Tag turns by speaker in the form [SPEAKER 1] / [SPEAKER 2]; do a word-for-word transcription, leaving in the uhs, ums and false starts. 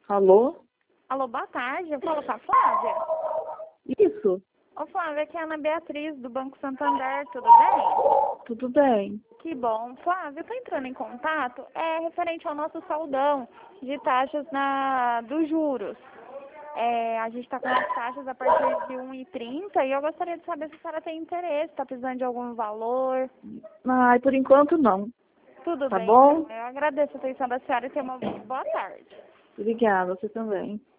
[SPEAKER 1] Alô?
[SPEAKER 2] Alô, boa tarde. Eu falo com a Flávia.
[SPEAKER 1] Isso,
[SPEAKER 2] Ô, Flávia, aqui é a Ana Beatriz, do Banco Santander. Tudo bem?
[SPEAKER 1] tudo bem.
[SPEAKER 2] Que bom. Flávia, eu tô entrando em contato. É referente ao nosso saldão de taxas na, dos juros. É, a gente está com as taxas a partir de um e trinta e eu gostaria de saber se a senhora tem interesse, está precisando de algum valor.
[SPEAKER 1] Ai, por enquanto não.
[SPEAKER 2] Tudo
[SPEAKER 1] Tá
[SPEAKER 2] bem,
[SPEAKER 1] bom?
[SPEAKER 2] então. Eu agradeço a atenção da senhora e tenha uma boa tarde.
[SPEAKER 1] Obrigada, você também.